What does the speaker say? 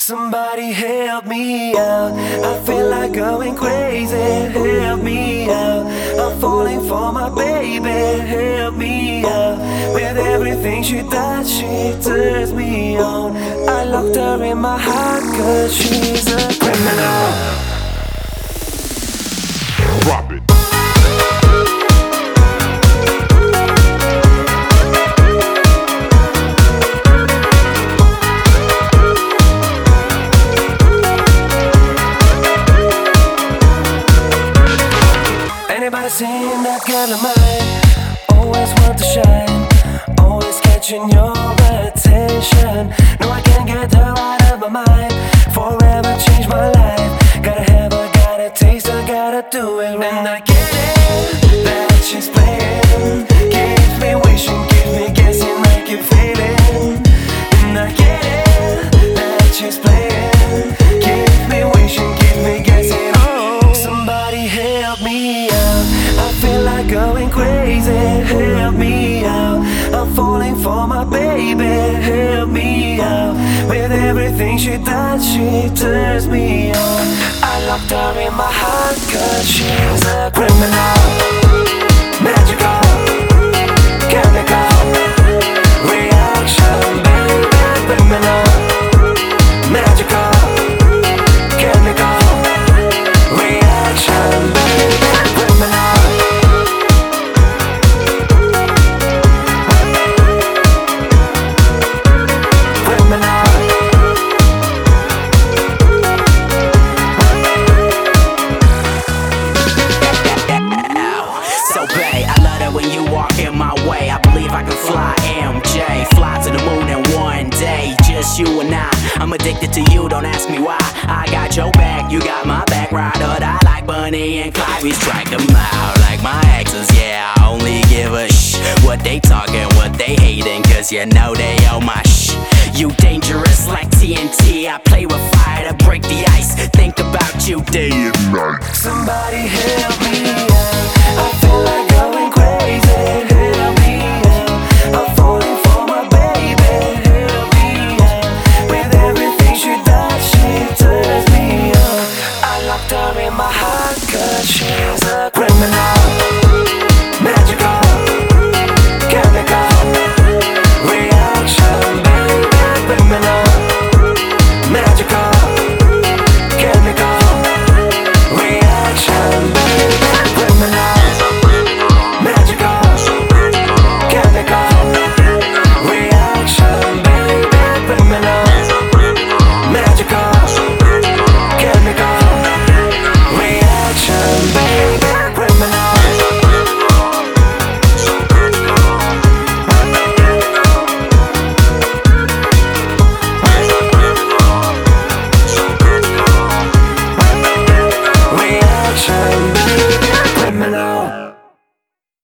Somebody help me out. I feel like going crazy. Help me out. I'm falling for my baby. Help me out. With everything she does, she turns me on. I locked her in my heart 'cause she's a criminal. Drop it. Anybody seen that girl of mine? Always want to shine, always catching your attention. No, I can't get her out of my mind. Forever change my life. Gotta have her, gotta taste her, gotta do it right. And I get it, that she's playing. Keeps me wishing, keeps me guessing, I keep feeling. And I get it, that she's playing. Keeps me wishing, keeps me guessing. Oh, somebody help me out. I feel like going crazy. Help me out. I'm falling for my baby. Help me out. With everything she does, she turns me on. I locked her in my heart 'cause she's a criminal. Magical, chemical reaction, baby. Criminal, magical, chemical reaction, baby. Criminal. When you walk in my way, I believe I can fly. MJ, fly to the moon in one day. Just you and I'm addicted to you, don't ask me why. I got your back, you got my back. Ride or die like Bunny and Clyde. We strike them out like my exes, yeah. I only give a what they talking, what they hating, 'cause you know they owe my You dangerous like TNT. I play with fire to break the ice. Think about you day and night. Somebody help me out.